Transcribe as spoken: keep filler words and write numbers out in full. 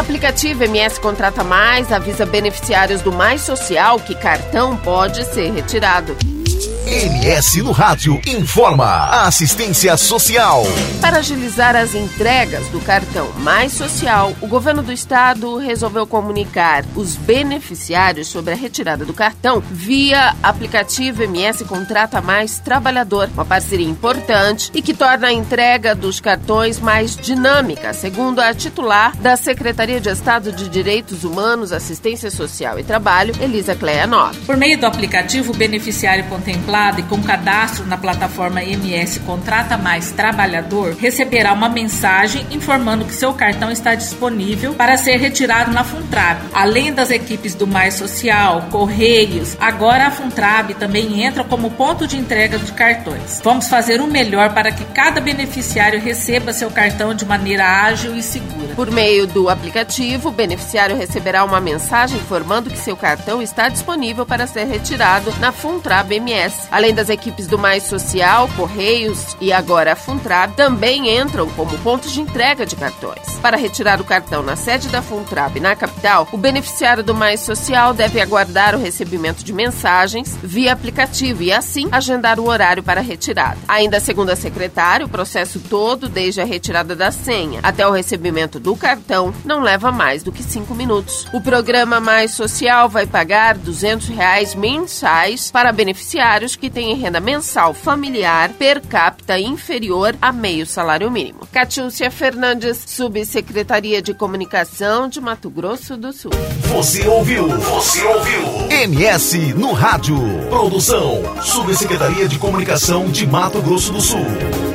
Aplicativo M S Contrata Mais avisa beneficiários do Mais Social que cartão pode ser retirado. M S no Rádio informa a assistência social. Para agilizar as entregas do cartão Mais Social, o governo do estado resolveu comunicar os beneficiários sobre a retirada do cartão via aplicativo M S Contrata Mais Trabalhador, uma parceria importante e que torna a entrega dos cartões mais dinâmica, segundo a titular da Secretaria de Estado de Direitos Humanos, Assistência Social e Trabalho, Elisa Cleia Nova. Por meio do aplicativo, o beneficiário contemplado e com cadastro na plataforma M S Contrata Mais Trabalhador receberá uma mensagem informando que seu cartão está disponível para ser retirado na Funtrab. Além das equipes do Mais Social, Correios, agora a Funtrab também entra como ponto de entrega de cartões. Vamos fazer o melhor para que cada beneficiário receba seu cartão de maneira ágil e segura. Por meio do aplicativo, o beneficiário receberá uma mensagem informando que seu cartão está disponível para ser retirado na Funtrab M S. Além das equipes do Mais Social, Correios e agora a Funtrab, também entram como pontos de entrega de cartões. Para retirar o cartão na sede da Funtrab na capital, o beneficiário do Mais Social deve aguardar o recebimento de mensagens via aplicativo e, assim, agendar o horário para a retirada. Ainda segundo a secretária, o processo todo, desde a retirada da senha até o recebimento do cartão, não leva mais do que cinco minutos. O programa Mais Social vai pagar duzentos reais mensais para beneficiários que têm renda mensal familiar per capita inferior a meio salário mínimo. Catiúcia Fernandes, Subsecretaria de Comunicação de Mato Grosso do Sul. Você ouviu? Você ouviu? M S no Rádio. Produção, Subsecretaria de Comunicação de Mato Grosso do Sul.